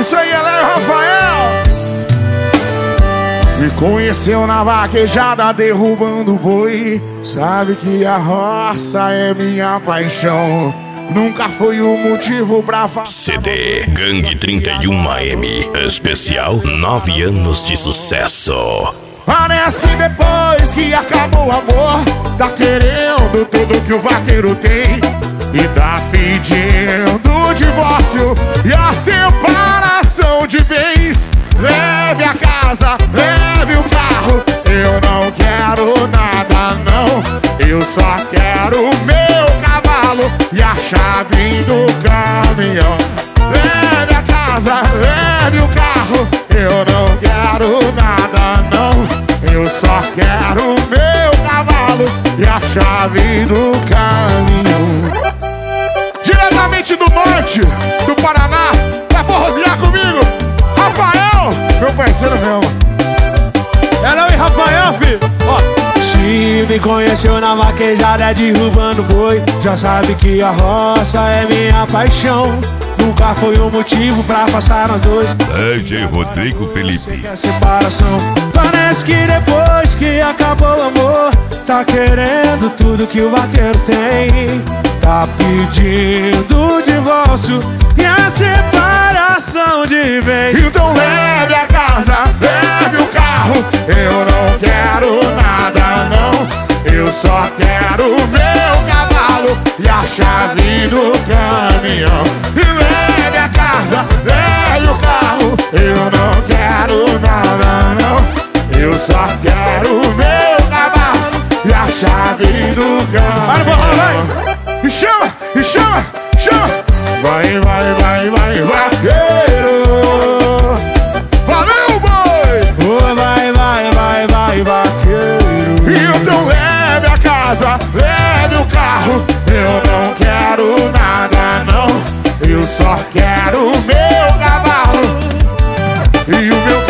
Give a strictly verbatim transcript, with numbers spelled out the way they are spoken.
Isso aí, Léo Rafael. Me conheceu na vaquejada derrubando boi. Sabe que a roça é minha paixão. Nunca foi o motivo pra fazer. C D Gangue trinta e um A M especial nove anos de sucesso. Parece que depois que acabou o amor, tá querendo tudo que o vaqueiro tem e tá pedindo o divórcio e a separação de bens. Leve a casa, leve o carro. Eu não quero nada não. Eu só quero o meu cavalo e a chave do caminhão. Leve a casa, leve o carro. Eu não quero nada não. Eu só quero o meu cavalo e a chave do caminhão. Diretamente do norte do Paraná, vai forrosear comigo, Rafael, meu parceiro mesmo. É não, e Rafael, filho? Ó. Se me conheceu na vaquejada derrubando boi, já sabe que a roça é minha paixão. Nunca foi um motivo pra passar nós dois. D J Rodrigo Felipe. Que a separação. Parece que depois que acabou o amor, tá querendo tudo que o vaqueiro tem. Tá pedindo o divórcio e a separação de bens. Então leve a casa, leve o carro. Eu não quero nada não. Eu só quero o meu cavalo e a chave do caminhão. E leve a casa, leve o carro. Eu não quero nada não. Eu só quero o meu cavalo e a chave do caminhão. E chama, e chama, chama. Vai, vai, vai, vai, vaqueiro. Valeu, boi. Oh, vai, vai, vai, vai, vaqueiro. Então leve a casa, leve o carro. Eu não quero nada não. Eu só quero o meu cavalo e o meu